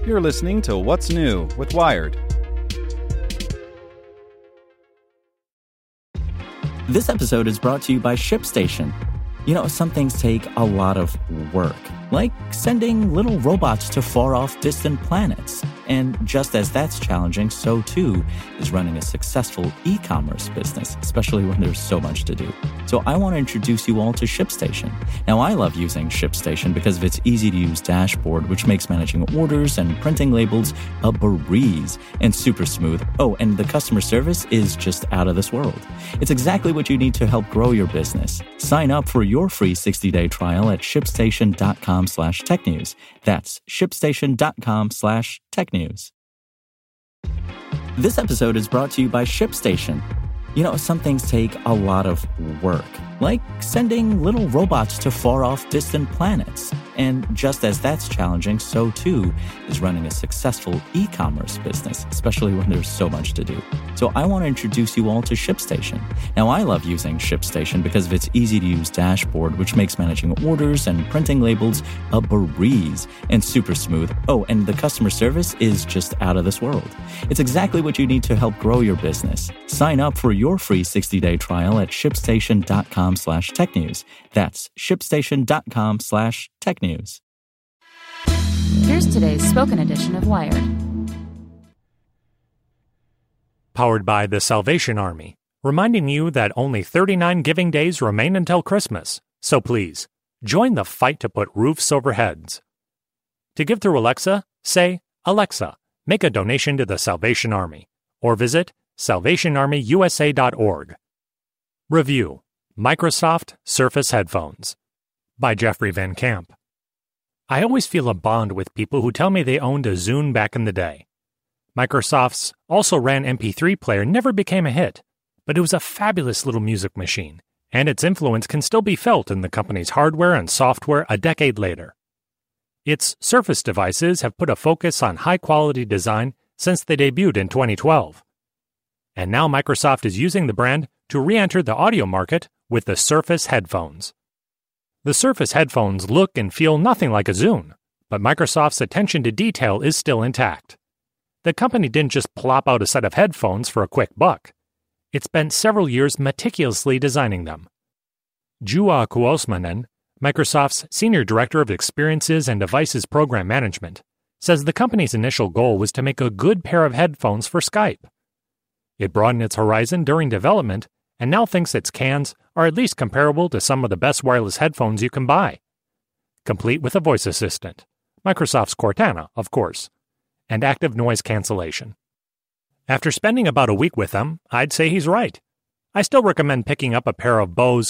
You're listening to What's New with Wired. This episode is brought to you by ShipStation. You know, some things take a lot of work, like sending little robots to far-off distant planets. And just as that's challenging, so too is running a successful e-commerce business, especially when there's so much to do. So I want to introduce you all to ShipStation. Now, I love using ShipStation because of its easy-to-use dashboard, which makes managing orders and printing labels a breeze and super smooth. Oh, and the customer service is just out of this world. It's exactly what you need to help grow your business. Sign up for your free 60-day trial at shipstation.com/technews. That's shipstation.com/technews. This episode is brought to you by ShipStation. You know, some things take a lot of work, like sending little robots to far-off distant planets. And just as that's challenging, so too is running a successful e-commerce business, especially when there's so much to do. So I want to introduce you all to ShipStation. Now, I love using ShipStation because of its easy-to-use dashboard, which makes managing orders and printing labels a breeze and super smooth. Oh, and the customer service is just out of this world. It's exactly what you need to help grow your business. Sign up for your free 60-day trial at shipstation.com/technews. That's shipstation.com/technews. Here's today's spoken edition of Wired. Powered by the Salvation Army, reminding you that only 39 giving days remain until Christmas. So please, join the fight to put roofs over heads. To give through Alexa, say, "Alexa, make a donation to the Salvation Army," or visit salvationarmyusa.org. Review: Microsoft Surface Headphones by Jeffrey Van Camp. I always feel a bond with people who tell me they owned a Zune back in the day. Microsoft's also-ran MP3 player never became a hit, but it was a fabulous little music machine, and its influence can still be felt in the company's hardware and software a decade later. Its Surface devices have put a focus on high-quality design since they debuted in 2012. And now Microsoft is using the brand to re-enter the audio market with the Surface headphones. The Surface headphones look and feel nothing like a Zune, but Microsoft's attention to detail is still intact. The company didn't just plop out a set of headphones for a quick buck. It spent several years meticulously designing them. Juha Kuosmanen, Microsoft's Senior Director of Experiences and Devices Program Management, says the company's initial goal was to make a good pair of headphones for Skype. It broadened its horizon during development and now thinks its cans are at least comparable to some of the best wireless headphones you can buy. Complete with a voice assistant, Microsoft's Cortana, of course, and active noise cancellation. After spending about a week with them, I'd say he's right. I still recommend picking up a pair of Bose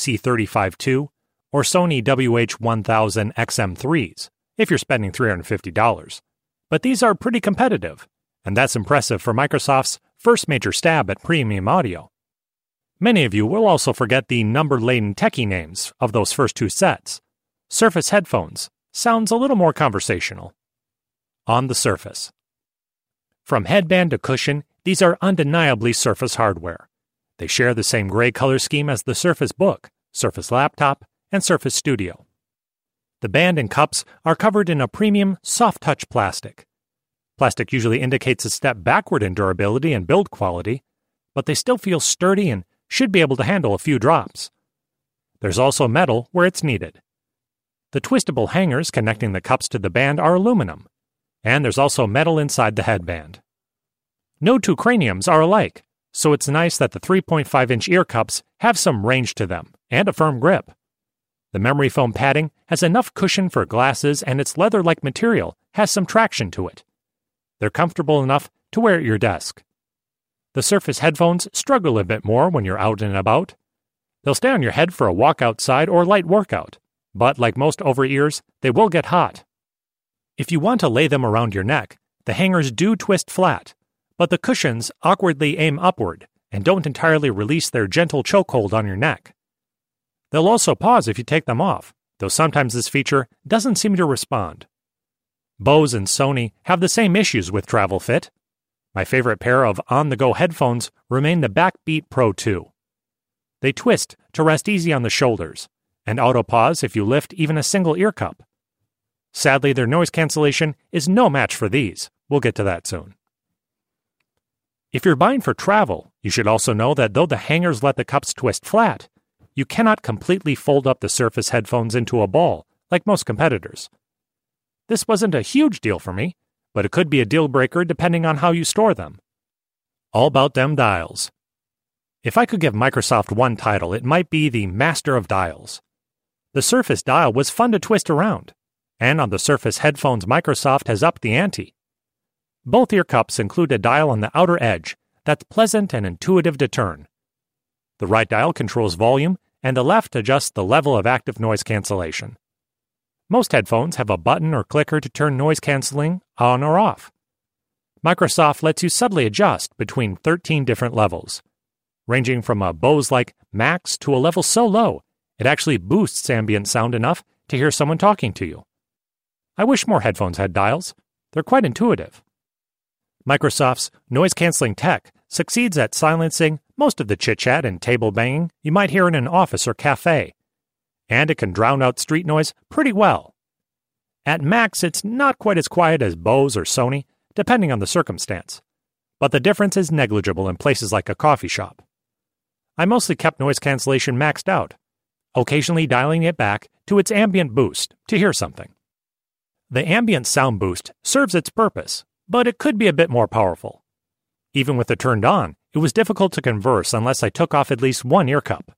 QC35-2 or Sony WH-1000 XM3s if you're spending $350. But these are pretty competitive, and that's impressive for Microsoft's first major stab at premium audio. Many of you will also forget the number-laden techie names of those first two sets. Surface headphones sounds a little more conversational. On the Surface. From headband to cushion, these are undeniably Surface hardware. They share the same gray color scheme as the Surface Book, Surface Laptop, and Surface Studio. The band and cups are covered in a premium, soft-touch plastic. Plastic usually indicates a step backward in durability and build quality, but they still feel sturdy and should be able to handle a few drops. There's also metal where it's needed. The twistable hangers connecting the cups to the band are aluminum, and there's also metal inside the headband. No two craniums are alike, so it's nice that the 3.5-inch ear cups have some range to them and a firm grip. The memory foam padding has enough cushion for glasses, and its leather-like material has some traction to it. They're comfortable enough to wear at your desk. The Surface headphones struggle a bit more when you're out and about. They'll stay on your head for a walk outside or light workout, but like most over-ears, they will get hot. If you want to lay them around your neck, the hangers do twist flat, but the cushions awkwardly aim upward and don't entirely release their gentle chokehold on your neck. They'll also pause if you take them off, though sometimes this feature doesn't seem to respond. Bose and Sony have the same issues with travel fit. My favorite pair of on-the-go headphones remain the Backbeat Pro 2. They twist to rest easy on the shoulders, and auto-pause if you lift even a single ear cup. Sadly, their noise cancellation is no match for these. We'll get to that soon. If you're buying for travel, you should also know that though the hangers let the cups twist flat, you cannot completely fold up the Surface headphones into a ball, like most competitors. This wasn't a huge deal for me, but it could be a deal breaker depending on how you store them. All about them dials. If I could give Microsoft one title, it might be the Master of Dials. The Surface dial was fun to twist around, and on the Surface headphones, Microsoft has upped the ante. Both ear cups include a dial on the outer edge that's pleasant and intuitive to turn. The right dial controls volume, and the left adjusts the level of active noise cancellation. Most headphones have a button or clicker to turn noise canceling on or off. Microsoft lets you subtly adjust between 13 different levels, ranging from a Bose-like max to a level so low it actually boosts ambient sound enough to hear someone talking to you. I wish more headphones had dials. They're quite intuitive. Microsoft's noise-canceling tech succeeds at silencing most of the chit-chat and table banging you might hear in an office or cafe, and it can drown out street noise pretty well. At max, it's not quite as quiet as Bose or Sony, depending on the circumstance, but the difference is negligible in places like a coffee shop. I mostly kept noise cancellation maxed out, occasionally dialing it back to its ambient boost to hear something. The ambient sound boost serves its purpose, but it could be a bit more powerful. Even with it turned on, it was difficult to converse unless I took off at least one ear cup.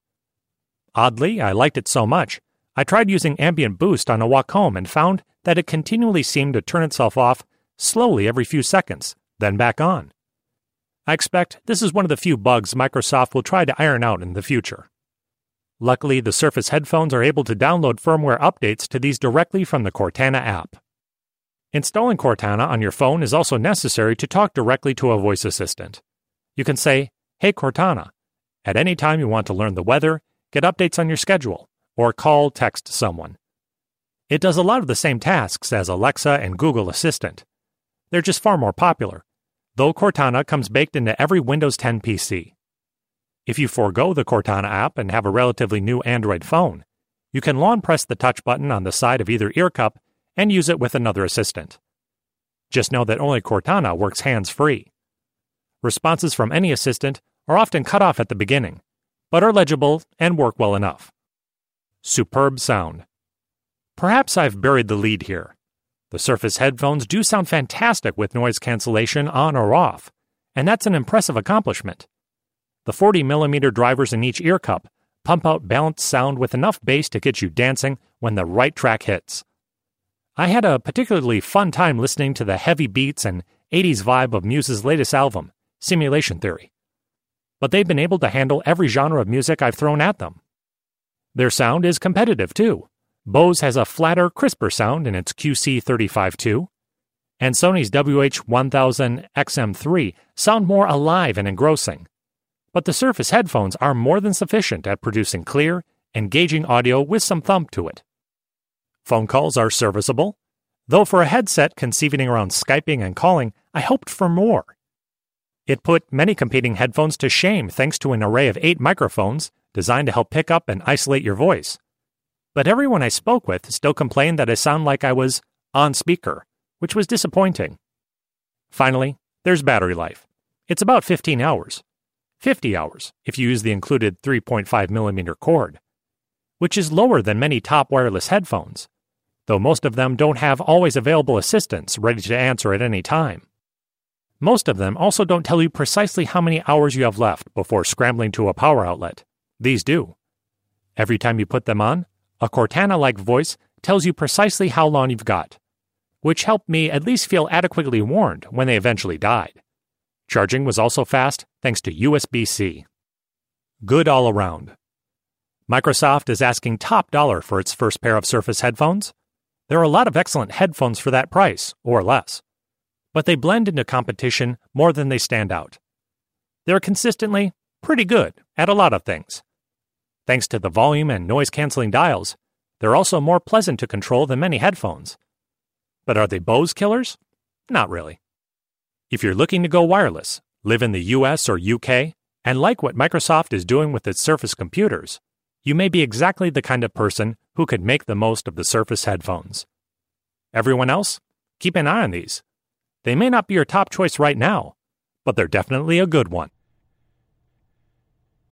Oddly, I liked it so much, I tried using ambient boost on a walk home and found that it continually seemed to turn itself off slowly every few seconds, then back on. I expect this is one of the few bugs Microsoft will try to iron out in the future. Luckily, the Surface headphones are able to download firmware updates to these directly from the Cortana app. Installing Cortana on your phone is also necessary to talk directly to a voice assistant. You can say, "Hey Cortana," at any time you want to learn the weather, get updates on your schedule, or text someone. It does a lot of the same tasks as Alexa and Google Assistant. They're just far more popular, though Cortana comes baked into every Windows 10 PC. If you forego the Cortana app and have a relatively new Android phone, you can long press the touch button on the side of either ear cup and use it with another assistant. Just know that only Cortana works hands-free. Responses from any assistant are often cut off at the beginning, but are legible and work well enough. Superb sound. Perhaps I've buried the lead here. The Surface headphones do sound fantastic with noise cancellation on or off, and that's an impressive accomplishment. The 40mm drivers in each ear cup pump out balanced sound with enough bass to get you dancing when the right track hits. I had a particularly fun time listening to the heavy beats and 80s vibe of Muse's latest album, Simulation Theory. But they've been able to handle every genre of music I've thrown at them. Their sound is competitive, too. Bose has a flatter, crisper sound in its QC35-2, and Sony's WH-1000 sound more alive and engrossing. But the Surface headphones are more than sufficient at producing clear, engaging audio with some thump to it. Phone calls are serviceable, though for a headset conceiving around Skyping and calling, I hoped for more. It put many competing headphones to shame thanks to an array of 8 microphones designed to help pick up and isolate your voice. But everyone I spoke with still complained that I sound like I was on speaker, which was disappointing. Finally, there's battery life. It's about 15 hours. 50 hours if you use the included 3.5mm cord, which is lower than many top wireless headphones, though most of them don't have always available assistants ready to answer at any time. Most of them also don't tell you precisely how many hours you have left before scrambling to a power outlet. These do. Every time you put them on, a Cortana-like voice tells you precisely how long you've got, which helped me at least feel adequately warned when they eventually died. Charging was also fast thanks to USB-C. Good all around. Microsoft is asking top dollar for its first pair of Surface headphones. There are a lot of excellent headphones for that price, or less, but they blend into competition more than they stand out. They're consistently pretty good at a lot of things. Thanks to the volume and noise-canceling dials, they're also more pleasant to control than many headphones. But are they Bose killers? Not really. If you're looking to go wireless, live in the US or UK, and like what Microsoft is doing with its Surface computers, you may be exactly the kind of person who could make the most of the Surface headphones. Everyone else, keep an eye on these. They may not be your top choice right now, but they're definitely a good one.